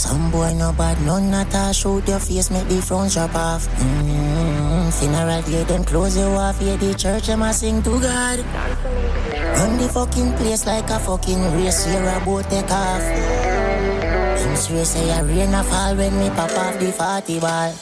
Some boy no bad, none at all. Shoot your face, make the front drop off. Funeral day, them close you off. Yeah, the church, them a sing to God. Run the fucking place like a fucking race. Here a boat take off. Them swear say a rain a fall when me pop off the 40 ball.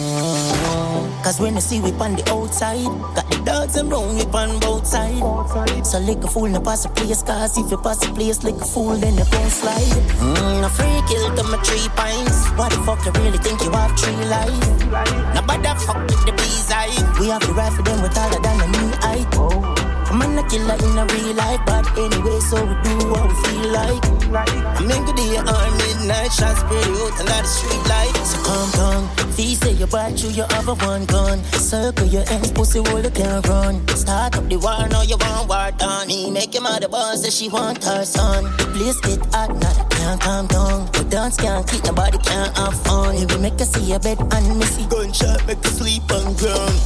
Cause when you see we on the outside, got the dogs and round we on both sides. So lick a fool, no pass the place. Cause if you pass the place, lick a fool, then you gon' slide. A free kill to my 3 pints. What the fuck you really think you have 3 lives? Now but the fuck with the bees eye. We have the rifle them with taller than a knee height. I'm a killer in a real life, but anyway, so we do what we feel like. I make the day or midnight, shots pretty out and lot of street lights. So calm down, fee say you bad, you have a one gun. Circle your ends, pussy roll, you can't run. Start up the war, now you want war done. Me make your mother boss, say she want her son. The place get hot, now they can't calm down. The dance can't keep, nobody can't have fun. If we make her see a bed and missy gunshot, make her sleep on ground.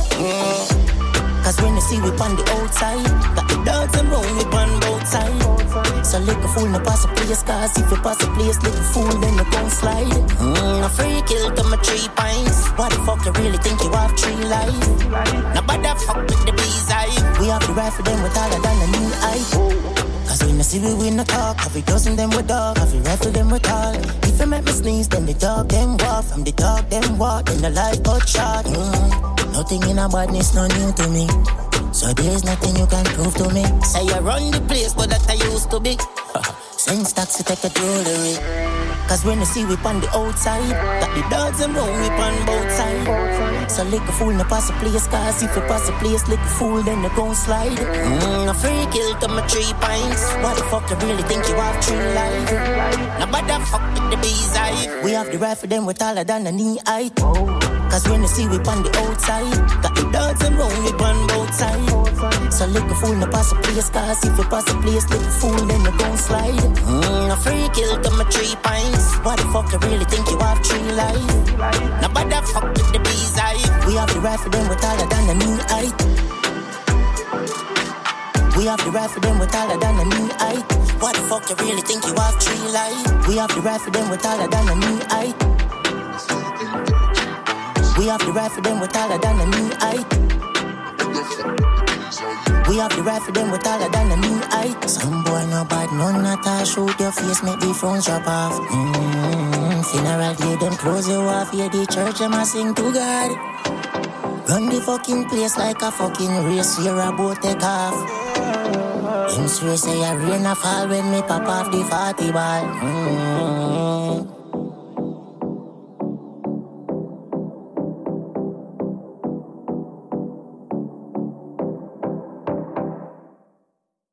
Cause when you see we on the outside, got the dogs and round we on both sides. So lick a fool, no pass a place. Cause if you pass a place, lick a fool, then you gon' slide. A free kill to my 3 pints. What the fuck you really think you have 3 lives? Now but the fuck with the bees eye. We have the rifle them with taller than a knee height. Cause when you see we win the talk, have we dozen them with dog, have we rifle them with all. If you make me sneeze, then the dog them walk. From the dog them walk, then the life got shot. Nothing in a badness, no new to me. So there's nothing you can prove to me. Say you run the place, but that I used to be. Send stocks to take a jewelry. Cause when you see we on the outside, got the dogs and round we on both sides. So lick a fool, no pass a place. Cause if you pass a place, lick a fool, then you gon' slide. A free kill to my 3 pints. What the fuck you really think you have 3 lives? Now but the fuck with the bees eye. We have the rifle them with taller than a knee height. Cause when you see we on the outside, got the dogs and round we on both sides. So lick a fool, no pass a place. Cause if you pass a place, lick a fool, then you gon' slide. A free kill to my 3 pints. What the fuck you really think you have 3 lives? Now but the fuck with the bees eye. We have the rifle them with taller than a knee height. We have the rifle them with taller than a knee height. What the fuck you really think you have 3 lives? We have the rifle them with taller than a knee height. We have the rifle them with taller than a knee height. We have the rifle them with taller than a knee height. Some boy no bad, none at all. Shoot your face, make the front drop off. Funeral day, them close you off. Yeah, the church, them a sing to God. Run the fucking place like a fucking race. Here a boat take off. Them swear say a rain a fall when me pop off the 40 ball.